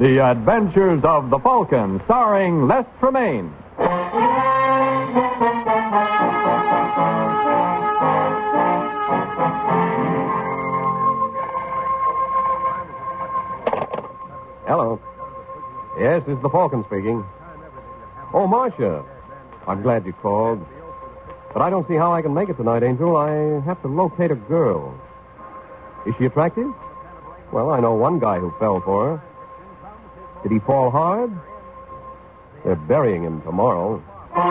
The Adventures of the Falcon, starring Les Tremaine. Hello. Yes, this is the Falcon speaking. Oh, Marcia. I'm glad you called. But I don't see how I can make it tonight, Angel. I have to locate a girl. Is she attractive? Well, I know one guy who fell for her. Did he fall hard? They're burying him tomorrow.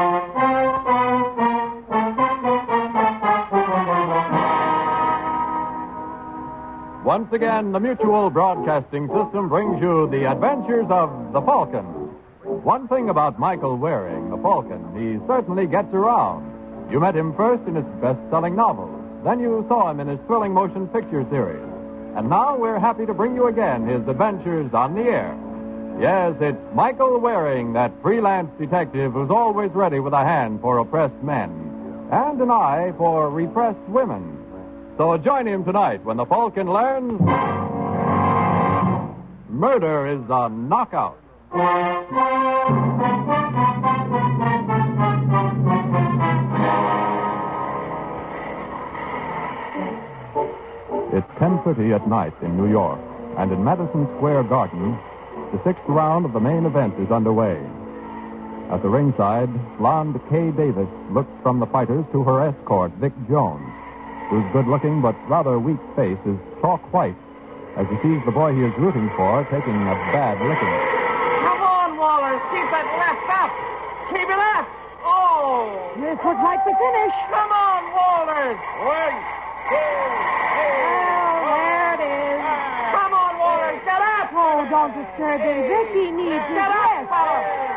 Once again, the Mutual Broadcasting System brings you the Adventures of the Falcon. One thing about Michael Waring, the Falcon, he certainly gets around. You met him first in his best-selling novels. Then you saw him in his thrilling motion picture series. And now we're happy to bring you again his adventures on the air. Yes, it's Michael Waring, that freelance detective who's always ready with a hand for oppressed men and an eye for repressed women. So join him tonight when the Falcon learns murder is a knockout. It's 10:30 at night in New York, and in Madison Square Garden, the 6th round of the main event is underway. At the ringside, blonde Kay Davis looks from the fighters to her escort, Vic Jones, whose good-looking but rather weak face is chalk white as he sees the boy he is rooting for taking a bad licking. Come on, Waller. Keep that left up. Keep it up. Oh. This looks like the finish. Come on, Walters. 1, 2, 3. Oh, there it is. Come on, Walters. Get up. Oh, don't disturb him. Vicky needs his Get up, rest. fella.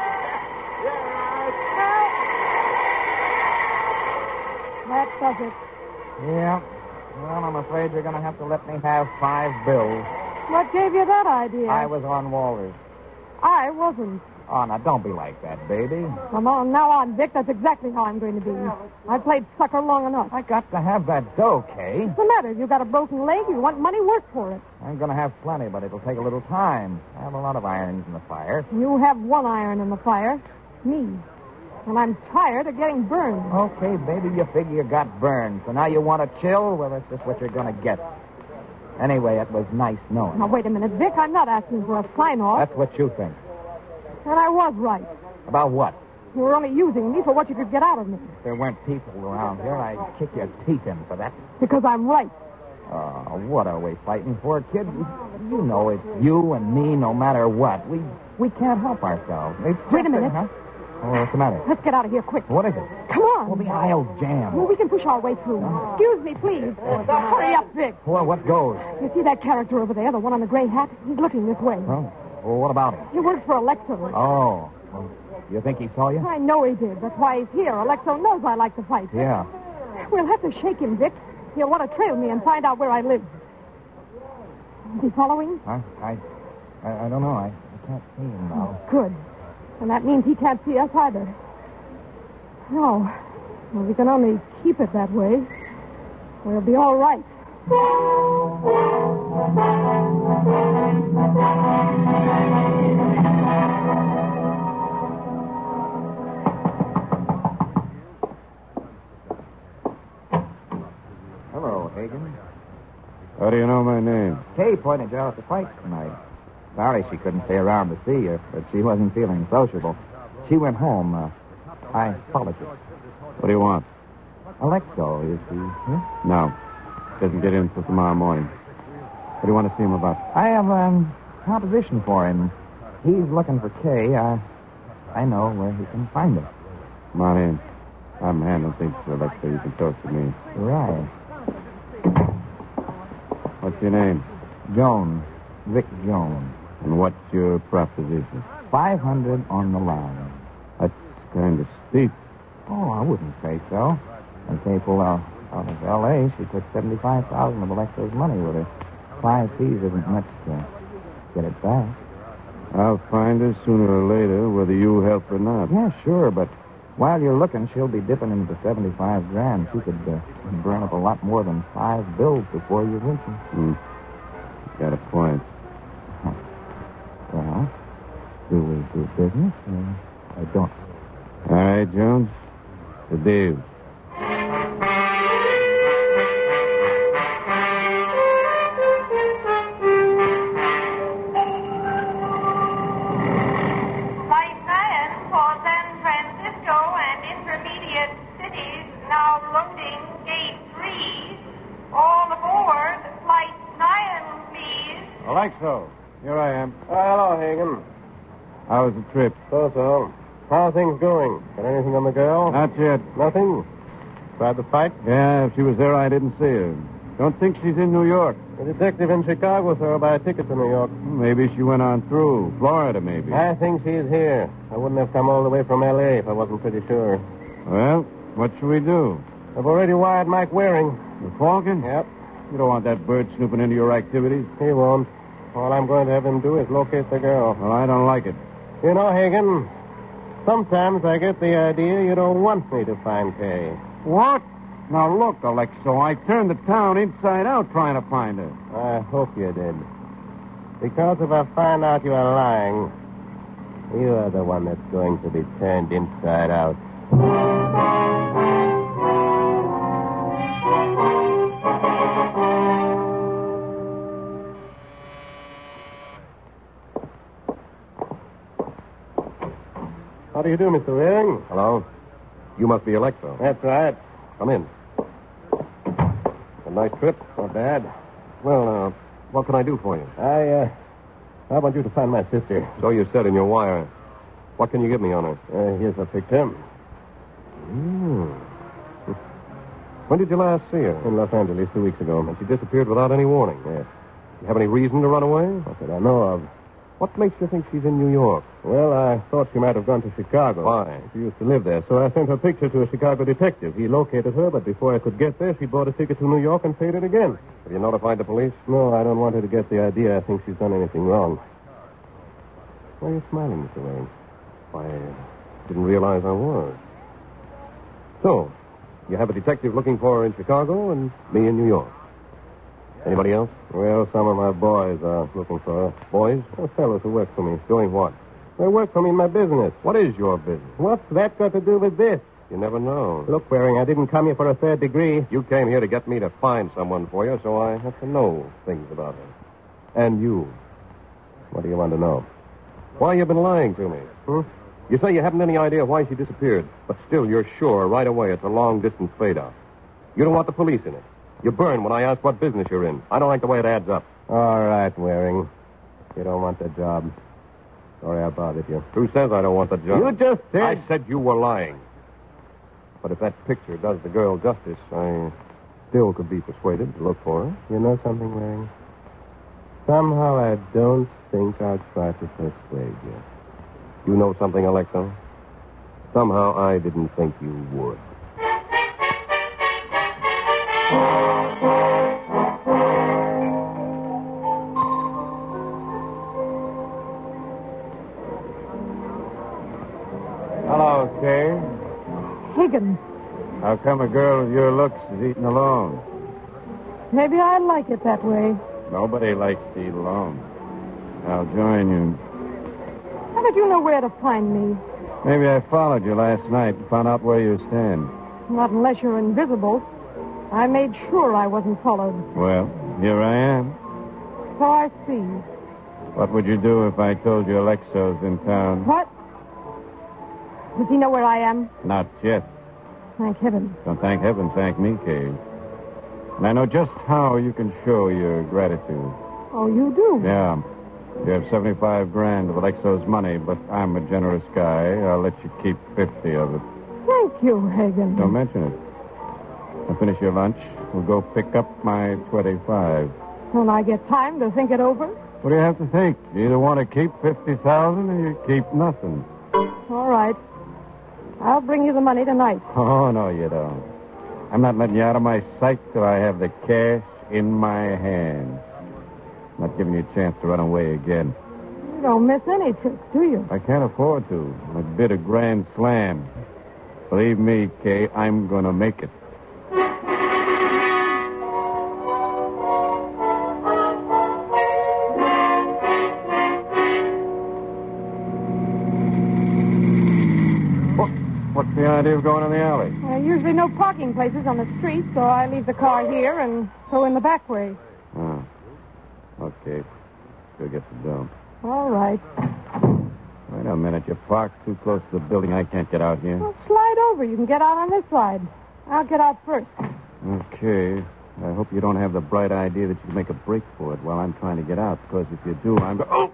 That does it. Yeah. Well, I'm afraid you're going to have to let me have 5 bills. What gave you that idea? I was on Walters. I wasn't. Oh, now, don't be like that, baby. Come on, now on, Vic. That's exactly how I'm going to be. I've played sucker long enough. I got to have that dough, Kay. What's the matter? You got a broken leg? You want money? Work for it. I'm going to have plenty, but it'll take a little time. I have a lot of irons in the fire. You have one iron in the fire. Me. And I'm tired of getting burned. Okay, baby, you figure you got burned. So now you want to chill? Well, that's just what you're going to get. Anyway, it was nice knowing. Now, wait a minute, Vic. I'm not asking for a sign-off. That's what you think. And I was right. About what? You were only using me for what you could get out of me. If there weren't people around here, I'd kick your teeth in for that. Because I'm right. Oh, what are we fighting for, kid? You know it's you and me no matter what. We can't help ourselves. Wait a minute. Huh? Oh, what's the matter? Let's get out of here quick. What is it? Come on. Well, the aisle jam. Well, we can push our way through. Excuse me, please. Hurry up, Vic. Well, what goes? You see that character over there, the one on the gray hat? He's looking this way. Well, what about him? He works for Alexo. Oh. Well, you think he saw you? I know he did. That's why he's here. Alexo knows I like to fight. Yeah. We'll have to shake him, Vic. He'll want to trail me and find out where I live. Is he following? Huh? I don't know. I can't see him now. Good. And that means he can't see us either. No. Well, we can only keep it that way. We'll be all right. Hello, Hagen. How do you know my name? Kay pointed you out at the fight tonight. Sorry she couldn't stay around to see you, but she wasn't feeling sociable. She went home. I apologize. What do you want? Alexo, is he here? No. Doesn't get in until tomorrow morning. What do you want to see him about? I have proposition for him. He's looking for Kay. I know where he can find her. Come on in. I'm handling things for Alexa. You can talk to me. Right. What's your name? Jones. Vic Jones. And what's your proposition? 500 on the line. That's kind of steep. Oh, I wouldn't say so. When Kay pulled out of L.A., she took $75,000 of Alexo's money with her. 5 C's isn't much to get it back. I'll find her sooner or later, whether you help or not. Yeah, sure, but while you're looking, she'll be dipping into the 75 grand. She could burn up a lot more than 5 bills before you reach her. Got a point. Well, Don't. All right, Jones. The deal. Flight 9 for San Francisco and intermediate cities now loading gate 3. All aboard. Flight 9, please. Alexo, here I am. Hello, Hagen. How was the trip? So. How are things going? Got anything on the girl? Not yet. Nothing? Tried to fight? Yeah, if she was there, I didn't see her. Don't think she's in New York. The detective in Chicago saw her buy a ticket to New York. Maybe she went on through. Florida, maybe. I think she's here. I wouldn't have come all the way from L.A. if I wasn't pretty sure. Well, what should we do? I've already wired Mike Waring. The Falcon? Yep. You don't want that bird snooping into your activities. He won't. All I'm going to have him do is locate the girl. Well, I don't like it. You know, Hagen, sometimes I get the idea you don't want me to find Kay. What? Now, look, Alexo, I turned the town inside out trying to find her. I hope you did. Because if I find out you are lying, you are the one that's going to be turned inside out. How do you do, Mr. Waring? Hello? You must be Alexo. That's right. Come in. A nice trip. Not bad. Well, what can I do for you? I want you to find my sister. So you said in your wire. What can you give me on her? Here's a picture. When did you last see her? In Los Angeles 2 weeks ago. And she disappeared without any warning. Yes. You have any reason to run away? Not that I know of. What makes you think she's in New York? Well, I thought she might have gone to Chicago. Why? She used to live there, so I sent her picture to a Chicago detective. He located her, but before I could get there, she bought a ticket to New York and paid it again. Have you notified the police? No, I don't want her to get the idea I think she's done anything wrong. Why are you smiling, Mr. Wayne? I didn't realize I was. So, you have a detective looking for her in Chicago and me in New York. Anybody else? Well, some of my boys are looking for her. Boys? Fellows who work for me. Doing what? They work for me in my business. What is your business? What's that got to do with this? You never know. Look, Waring, I didn't come here for a third degree. You came here to get me to find someone for you, so I have to know things about her. And you. What do you want to know? Why you've been lying to me. You say you haven't any idea why she disappeared, but still you're sure right away it's a long-distance fade-out. You don't want the police in it. You burn when I ask what business you're in. I don't like the way it adds up. All right, Waring. You don't want the job. Sorry I bothered you. Who says I don't want the job? You just said... I said you were lying. But if that picture does the girl justice, I still could be persuaded to look for her. You know something, Waring? Somehow I don't think I'll try to persuade you. You know something, Alexo? Somehow I didn't think you would. Hello, Kay. Higgins, How come a girl with your looks is eating alone? maybe I like it that way. Nobody likes to eat alone. I'll join you. How did you know where to find me? Maybe I followed you last night and found out where you stand. Not unless you're invisible. I made sure I wasn't followed. Well, here I am. So I see. What would you do if I told you Alexo's in town? What? Does he know where I am? Not yet. Thank heaven. Don't thank heaven, thank me, Kay. And I know just how you can show your gratitude. Oh, you do? Yeah. You have 75 grand of Alexo's money, but I'm a generous guy. I'll let you keep 50 of it. Thank you, Hagen. Don't mention it. Now finish your lunch. We'll go pick up my 25. Don't I get time to think it over? What do you have to think? You either want to keep 50,000 or you keep nothing. All right. I'll bring you the money tonight. Oh, no, you don't. I'm not letting you out of my sight till I have the cash in my hand. I'm not giving you a chance to run away again. You don't miss any tricks, do you? I can't afford to. I bid a grand slam. Believe me, Kay, I'm going to make it. idea of going in the alley? There are usually no parking places on the street, so I leave the car here and go in the back way. Oh. Okay. Go get the dough. All right. Wait a minute. You're parked too close to the building. I can't get out here. Well, slide over. You can get out on this side. I'll get out first. Okay. I hope you don't have the bright idea that you can make a break for it while I'm trying to get out, because if you do, I'm... Oh!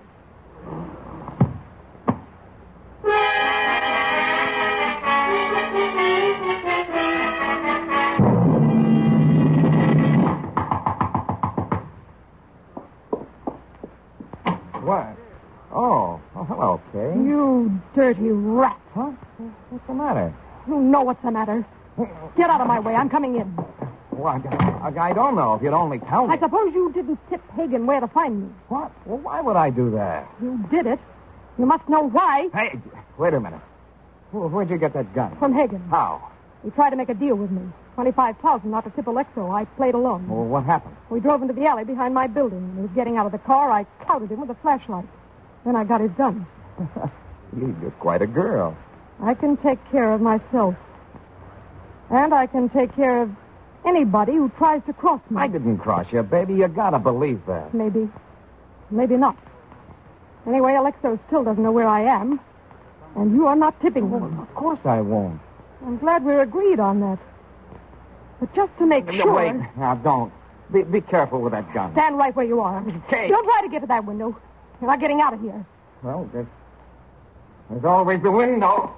What? Oh, hello, Kay. You dirty rat. Huh? What's the matter? You know what's the matter. Get out of my way. I'm coming in. Well, I don't know. If you'd only tell me. I suppose you didn't tip Hagen where to find me. What? Well, why would I do that? You did it. You must know why. Hey, wait a minute. Where'd you get that gun? From Hagen. How? He tried to make a deal with me. $25,000 not to tip Alexo. I played along. Well, what happened? We drove into the alley behind my building. When he was getting out of the car, I clouted him with a flashlight. Then I got his gun. You're quite a girl. I can take care of myself. And I can take care of anybody who tries to cross me. I didn't cross you, baby. You gotta believe that. Maybe. Maybe not. Anyway, Alexo still doesn't know where I am. And you are not tipping him. Well, of course I won't. I'm glad we're agreed on that. But just to make sure... Wait. Now, don't. Be careful with that gun. Stand right where you are. Kate. Don't try to get to that window. You're not getting out of here. Well, there's always the window.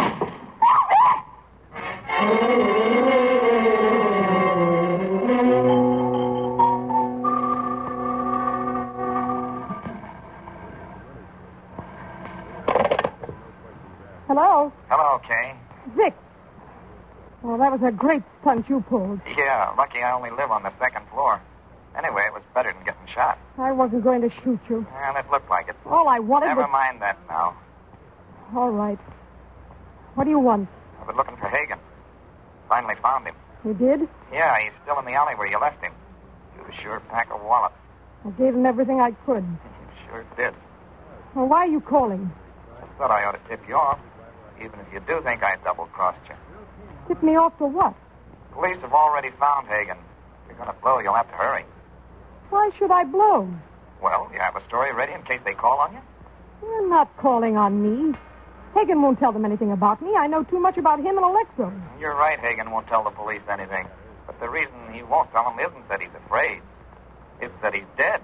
Hello? Hello, Kay. Vic. Well, that was a great stunt you pulled. Yeah, lucky I only live on the second floor. Anyway, it was better than getting shot. I wasn't going to shoot you. And it looked like it. All I wanted Never was... mind that now. All right. What do you want? I've been looking for Hagen. Finally found him. You did? Yeah, he's still in the alley where you left him. You sure pack a wallop. I gave him everything I could. You sure did. Well, why are you calling? I thought I ought to tip you off, even if you do think I double-crossed you. Tip me off to what? Police have already found Hagen. If you're going to blow, you'll have to hurry. Why should I blow? Well, you have a story ready in case they call on you? You're not calling on me. Hagen won't tell them anything about me. I know too much about him and Alexo. You're right, Hagen won't tell the police anything. But the reason he won't tell them isn't that he's afraid. It's that he's dead.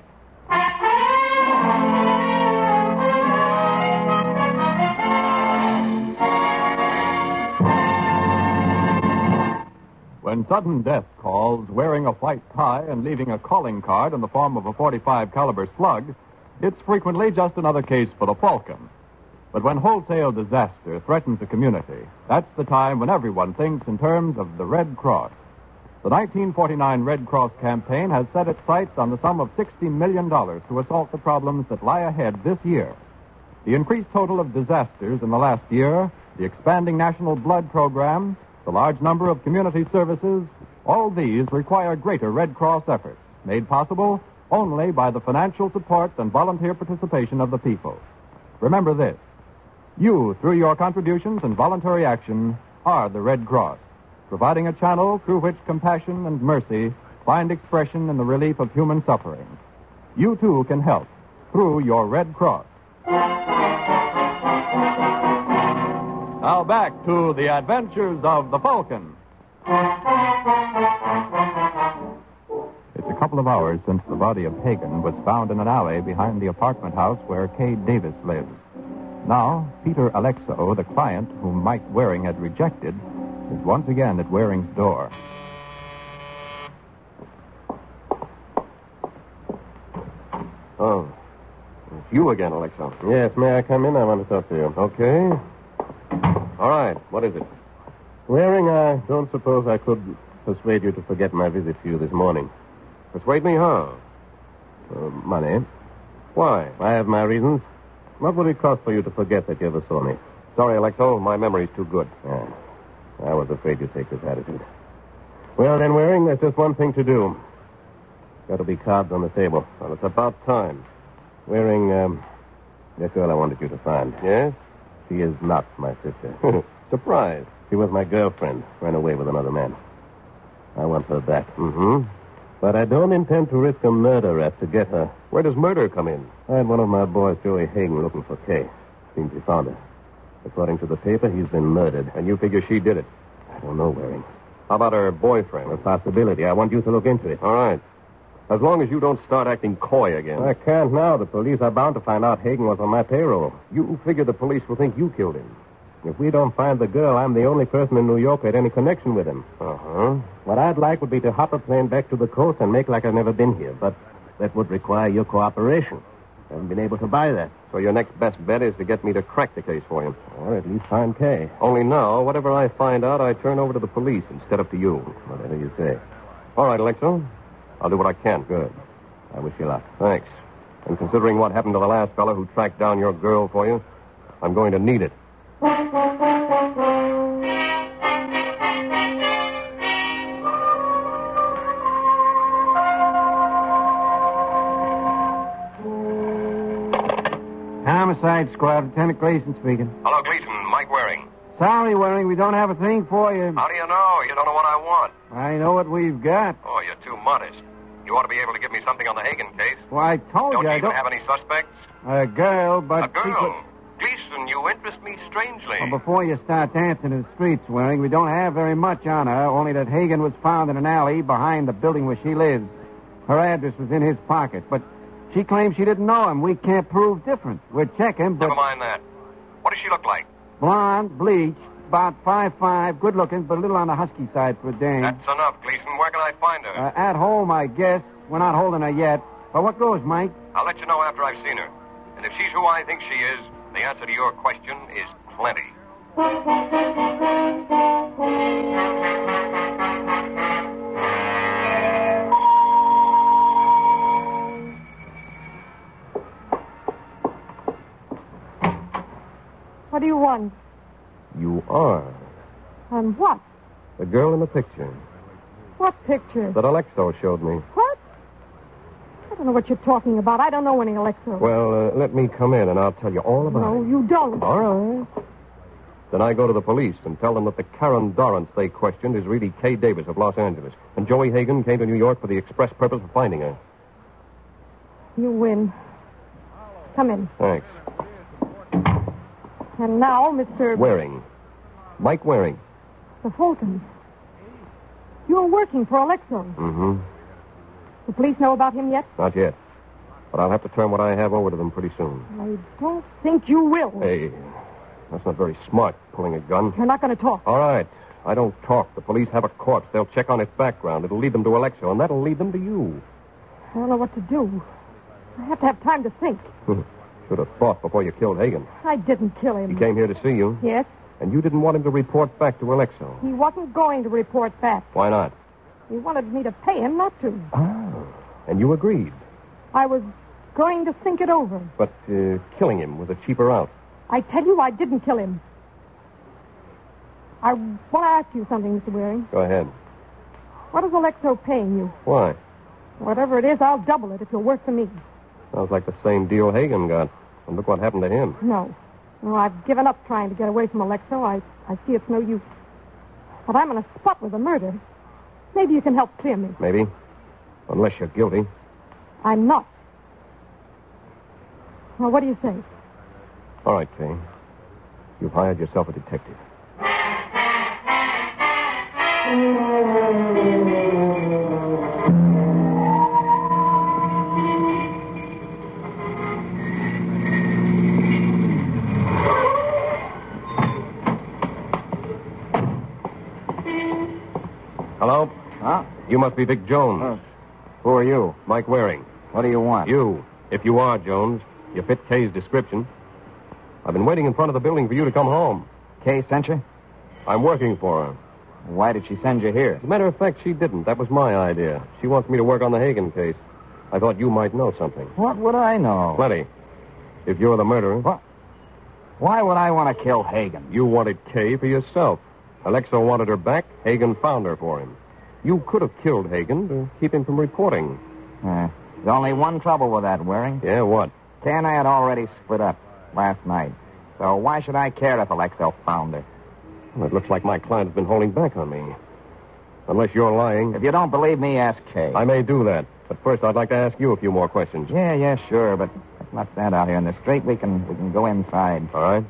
When sudden death calls, wearing a white tie and leaving a calling card in the form of a .45 caliber slug, it's frequently just another case for the Falcon. But when wholesale disaster threatens a community, that's the time when everyone thinks in terms of the Red Cross. The 1949 Red Cross campaign has set its sights on the sum of $60 million to assault the problems that lie ahead this year. The increased total of disasters in the last year, the expanding national blood program, the large number of community services, all these require greater Red Cross efforts, made possible only by the financial support and volunteer participation of the people. Remember this. You, through your contributions and voluntary action, are the Red Cross, providing a channel through which compassion and mercy find expression in the relief of human suffering. You, too, can help through your Red Cross. Now back to the adventures of the Falcon. It's a couple of hours since the body of Hagen was found in an alley behind the apartment house where Kay Davis lives. Now, Peter Alexo, the client whom Mike Waring had rejected, is once again at Waring's door. Oh, it's you again, Alexo. Yes, may I come in? I want to talk to you. Okay. All right, what is it? Waring, I don't suppose I could persuade you to forget my visit to you this morning. Persuade me how? Money. Why? I have my reasons. What would it cost for you to forget that you ever saw me? Sorry, Alexo, my memory's too good. Yeah. I was afraid you'd take this attitude. Well, then, Waring, there's just one thing to do. Got to be cards on the table. Well, it's about time. Waring, that girl I wanted you to find. Yes? She is not my sister. Surprise. She was my girlfriend. Ran away with another man. I want her back. Mm-hmm. But I don't intend to risk a murder rap to get her. Where does murder come in? I had one of my boys, Joey Hagen, looking for Kay. Seems he found her. According to the paper, he's been murdered. And you figure she did it? I don't know, Waring. How about her boyfriend? A possibility. I want you to look into it. All right. As long as you don't start acting coy again. I can't now. The police are bound to find out Hagen was on my payroll. You figure the police will think you killed him. If we don't find the girl, I'm the only person in New York who had any connection with him. Uh-huh. What I'd like would be to hop a plane back to the coast and make like I've never been here. But that would require your cooperation. I haven't been able to buy that. So your next best bet is to get me to crack the case for you. Or at least find Kay. Only now, whatever I find out, I turn over to the police instead of to you. Whatever you say. All right, Alexo. I'll do what I can. Good. I wish you luck. Thanks. And considering what happened to the last fellow who tracked down your girl for you, I'm going to need it. Homicide Squad, Lieutenant Gleason speaking. Hello, Gleason. Mike Waring. Sorry, Waring, we don't have a thing for you. How do you know? You don't know what I want. I know what we've got. Oh, you're too modest. You ought to be able to give me something on the Hagen case. Well, I told Don't you you I even don't... have any suspects? A girl, but... A girl? Gleason, you interest me strangely. Well, before you start dancing in the streets, Waring, we don't have very much on her, only that Hagen was found in an alley behind the building where she lives. Her address was in his pocket, but she claims she didn't know him. We can't prove different. We're checking, but... Never mind that. What does she look like? Blonde, bleached, about 5'5", good-looking, but a little on the husky side for a dame. That's enough, Gleason. Where can I find her? At home, I guess. We're not holding her yet. But what goes, Mike? I'll let you know after I've seen her. And if she's who I think she is, the answer to your question is plenty. What do you want? You are On what? the girl in the picture What picture? that Alexo showed me. What? I don't know what you're talking about. I don't know any Alexo. Well, let me come in and I'll tell you all about No, it. you don't. All right. Then I go to the police and tell them that the Karen Dorrance they questioned is really Kay Davis of Los Angeles. And Joey Hagen came to New York for the express purpose of finding her. You win. Come in. Thanks. And now, Mr. Waring. Mike Waring. The Fultons. You're working for Alexo. Mm-hmm. The police know about him yet? Not yet. But I'll have to turn what I have over to them pretty soon. I don't think you will. Hey, that's not very smart, pulling a gun. You're not going to talk. All right. I don't talk. The police have a corpse. They'll check on its background. It'll lead them to Alexo, and that'll lead them to you. I don't know what to do. I have to have time to think. Should have thought before you killed Hagen. I didn't kill him. He came here to see you, Yes? and you didn't want him to report back to Alexo. He wasn't going to report back. Why not? He wanted me to pay him not to. Oh. And you agreed. I was going to think it over. But killing him was a cheaper out. I tell you, I didn't kill him. I want to ask you something, Mr. Waring. Go ahead. What is Alexo paying you? Why? Whatever it is, I'll double it if you'll work for me. Sounds like the same deal Hagen got. And look what happened to him. No. No, I've given up trying to get away from Alexo. I see it's no use. But I'm in a spot with a murder. Maybe you can help clear me. Maybe. Unless you're guilty. I'm not. Well, what do you say? All right, Kay. You've hired yourself a detective. Hello? Huh? You must be Vic Jones. Who are you? Mike Waring. What do you want? You. If you are Jones, you fit Kay's description. I've been waiting in front of the building for you to come home. Kay sent you? I'm working for her. Why did she send you here? As a matter of fact, she didn't. That was my idea. She wants me to work on the Hagen case. I thought you might know something. What would I know? Plenty. If you're the murderer. What? Why would I want to kill Hagen? You wanted Kay for yourself. Alexo wanted her back. Hagen found her for him. You could have killed Hagen to keep him from reporting. There's only one trouble with that, Waring. Yeah, what? Kay and I had already split up last night. So why should I care if Alexo found her? Well, it looks like my client has been holding back on me. Unless you're lying. If you don't believe me, ask Kay. I may do that. But first, I'd like to ask you a few more questions. Yeah, sure, but let's not stand out here in the street. We can go inside. All right.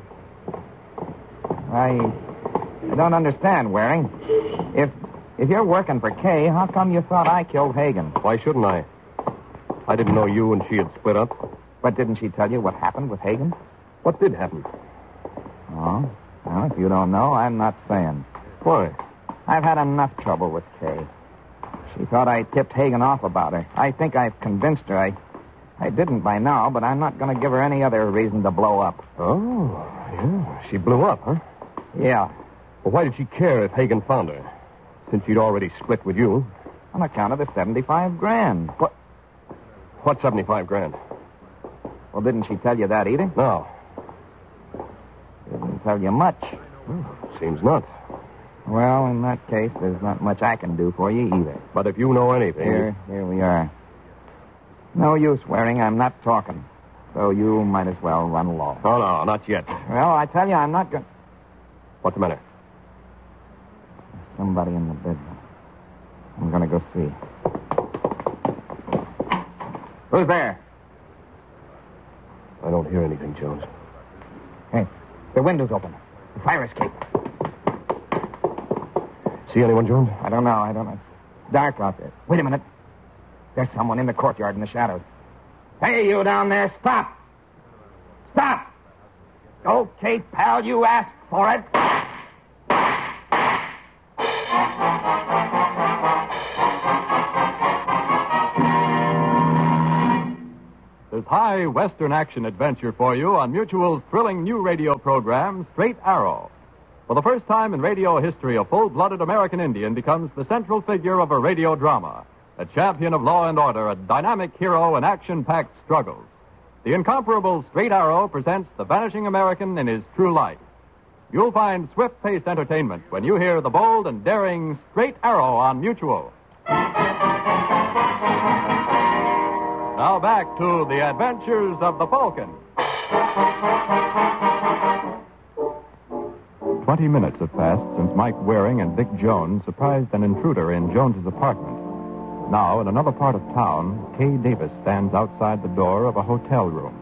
I don't understand, Waring. If you're working for Kay, how come you thought I killed Hagen? Why shouldn't I? I didn't know you and she had split up. But didn't she tell you what happened with Hagen? What did happen? Oh, well, if you don't know, I'm not saying. Why? I've had enough trouble with Kay. She thought I tipped Hagen off about her. I think I've convinced her. I didn't by now, but I'm not going to give her any other reason to blow up. Oh, yeah. She blew up, huh? Yeah. Well, why did she care if Hagen found her? Since she'd already split with you. On account of the $75,000. What? What $75,000? Well, didn't she tell you that either? No. Didn't tell you much. Seems not. Well, in that case, there's not much I can do for you either. But if you know anything... Here we are. No use, Waring. I'm not talking. So you might as well run along. Oh, no, not yet. Well, I tell you, I'm not going... What's the matter? There's somebody in the bedroom. I'm going to go see. Who's there? I don't hear anything, Jones. Hey, the window's open. The fire escape. See anyone, Jones? I don't know. It's dark out there. Wait a minute. There's someone in the courtyard in the shadows. Hey, you down there, stop! Stop! Okay, pal, you asked for it. There's high Western action adventure for you on Mutual's thrilling new radio program, Straight Arrow. For the first time in radio history, a full-blooded American Indian becomes the central figure of a radio drama, a champion of law and order, a dynamic hero in action-packed struggles. The incomparable Straight Arrow presents the vanishing American in his true light. You'll find swift-paced entertainment when you hear the bold and daring Straight Arrow on Mutual. Now back to the adventures of the Falcon. 20 minutes have passed since Mike Waring and Dick Jones surprised an intruder in Jones's apartment. Now, in another part of town, Kay Davis stands outside the door of a hotel room.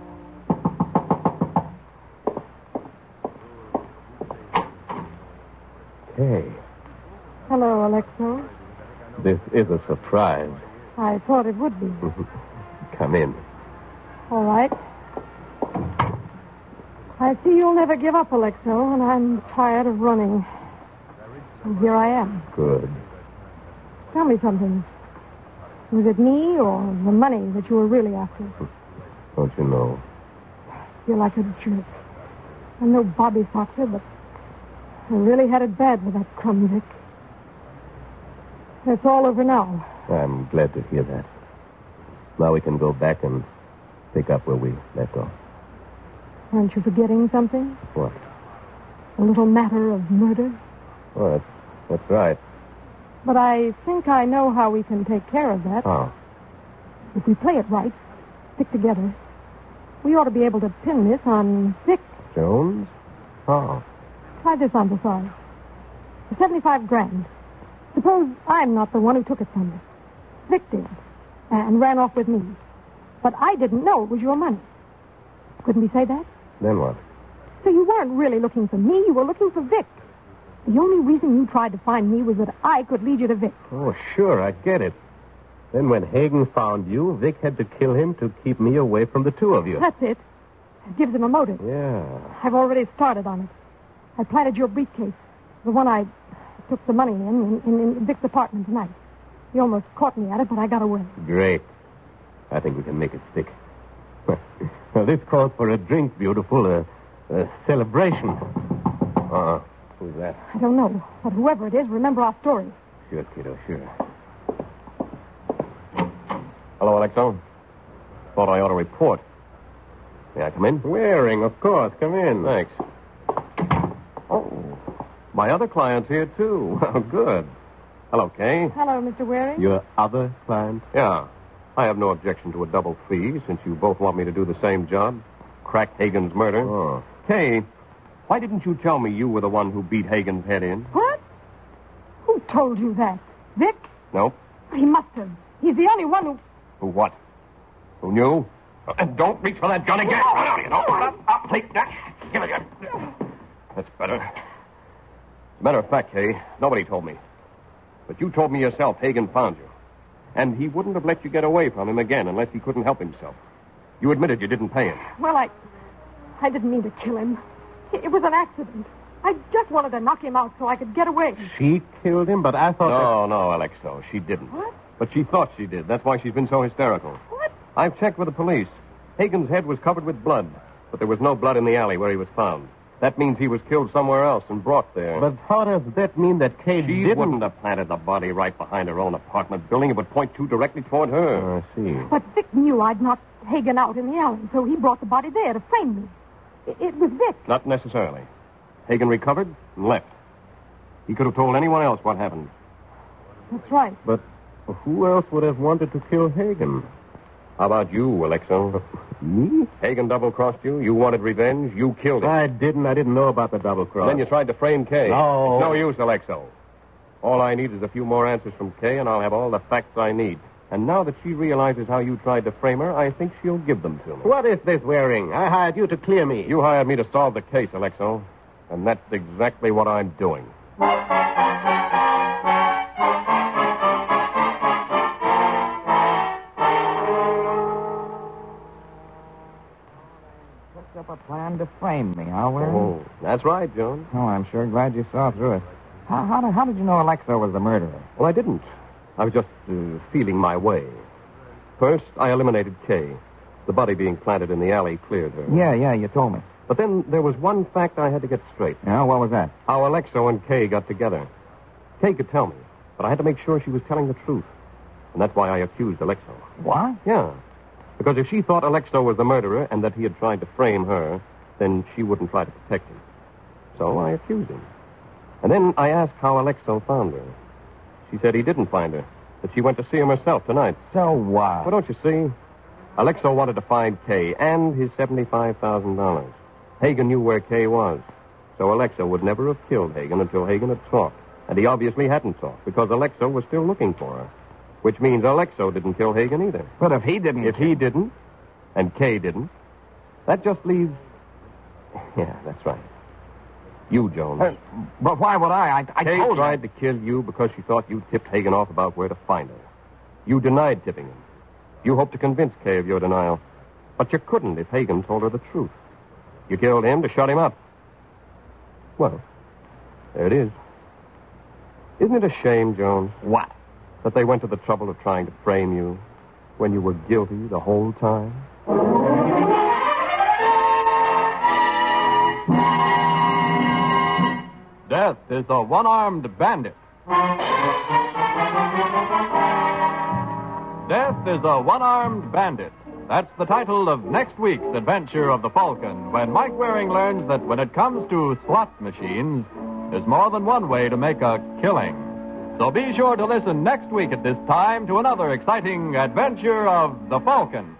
Hey, Hello, Alexo. this is a surprise. I thought it would be. Come in. All right. I see you'll never give up, Alexo, and I'm tired of running. So here I am. Good. Tell me something. Was it me or the money that you were really after? Don't you know? I feel like a jerk. I'm no Bobby Foxer, but I really had it bad with that crumb Vic. It's all over now. I'm glad to hear that. Now we can go back and pick up where we left off. Aren't you forgetting something? What? A little matter of murder? Oh, that's right. But I think I know how we can take care of that. How? If we play it right, stick together, we ought to be able to pin this on Vic. Jones? How? Try this on the side. For $75,000. Suppose I'm not the one who took it from you. Vic did, and ran off with me. But I didn't know it was your money. Couldn't we say that? Then what? So you weren't really looking for me, you were looking for Vic. The only reason you tried to find me was that I could lead you to Vic. Oh, sure, I get it. Then when Hagen found you, Vic had to kill him to keep me away from the two of you. That's it. It gives him a motive. Yeah. I've already started on it. I planted your briefcase, the one I took the money in Vic's apartment tonight. He almost caught me at it, but I got away. Great. I think we can make it stick. Now, this calls for a drink, beautiful. A celebration. Who's that? I don't know, but whoever it is, remember our story. Sure, kiddo, sure. Hello, Alexo. Thought I ought to report. May I come in? Waring, of course. Come in. Thanks. Oh, my other client's here, too. Well, good. Hello, Kay. Hello, Mr. Waring. Your other client? Yeah. I have no objection to a double fee, since you both want me to do the same job. Crack Hagen's murder. Oh. Kay, Why didn't you tell me you were the one who beat Hagen's head in? What? Who told you that? Vic? Nope. He must have. He's the only one who... Who what? Who knew? And don't reach for that gun again. Run out, you know. I'll take that. Give it here. That's better. As a matter of fact, Kay, nobody told me. But you told me yourself Hagen found you. And he wouldn't have let you get away from him again unless he couldn't help himself. You admitted you didn't pay him. Well, I didn't mean to kill him. It was an accident. I just wanted to knock him out so I could get away. She killed him, but I thought No, Alexo, she didn't. What? But she thought she did. That's why she's been so hysterical. What? I've checked with the police. Hagen's head was covered with blood, but there was no blood in the alley where he was found. That means he was killed somewhere else and brought there. But how does that mean that Kay She didn't... wouldn't have planted the body right behind her own apartment building. It would point directly toward her. I see. But Vic knew I'd knocked Hagen out in the alley, so he brought the body there to frame me. It was Vic. Not necessarily. Hagen recovered and left. He could have told anyone else what happened. That's right. But who else would have wanted to kill Hagen? How about you, Alexo? Me? Hagen double-crossed you. You wanted revenge. You killed him. I didn't know about the double cross. Then you tried to frame Kay. No. It's no use, Alexo. All I need is a few more answers from Kay, and I'll have all the facts I need. And now that she realizes how you tried to frame her, I think she'll give them to me. What is this Waring? I hired you to clear me. You hired me to solve the case, Alexo. And that's exactly what I'm doing. Cooked up a plan to frame me, huh, Waring? Oh, that's right, Jones. Oh, I'm sure glad you saw through it. How did you know Alexo was the murderer? Well, I didn't. I was just feeling my way. First, I eliminated Kay. The body being planted in the alley cleared her. Yeah, you told me. But then there was one fact I had to get straight. Yeah, what was that? How Alexo and Kay got together. Kay could tell me, but I had to make sure she was telling the truth. And that's why I accused Alexo. What? Yeah. Because if she thought Alexo was the murderer and that he had tried to frame her, then she wouldn't try to protect him. So I accused him. And then I asked how Alexo found her. She said he didn't find her, that she went to see him herself tonight. So what? Well, don't you see? Alexo wanted to find Kay and his $75,000. Hagen knew where Kay was. So Alexo would never have killed Hagen until Hagen had talked. And he obviously hadn't talked because Alexo was still looking for her. Which means Alexo didn't kill Hagen either. But if he didn't... If he didn't, and Kay didn't, that just leaves... Yeah, that's right. You, Jones. But why would I? I Kay told tried to kill you because she thought you tipped Hagen off about where to find her. You denied tipping him. You hoped to convince Kay of your denial. But you couldn't if Hagen told her the truth. You killed him to shut him up. Well, there it is. Isn't it a shame, Jones? What? That they went to the trouble of trying to frame you when you were guilty the whole time? Death is a one-armed bandit. Death is a one-armed bandit. That's the title of next week's adventure of the Falcon, when Mike Waring learns that when it comes to slot machines, there's more than one way to make a killing. So be sure to listen next week at this time to another exciting adventure of the Falcon.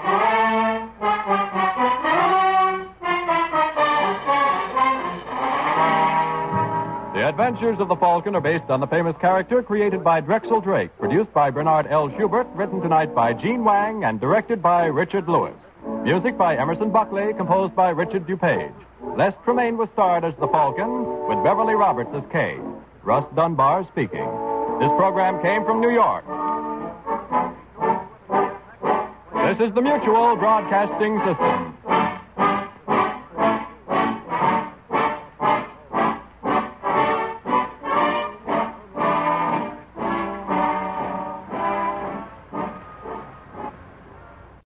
The Adventures of the Falcon are based on the famous character created by Drexel Drake, produced by Bernard L. Schubert, written tonight by Gene Wang, and directed by Richard Lewis. Music by Emerson Buckley, composed by Richard DuPage. Les Tremaine was starred as the Falcon, with Beverly Roberts as Kay. Russ Dunbar speaking. This program came from New York. This is the Mutual Broadcasting System.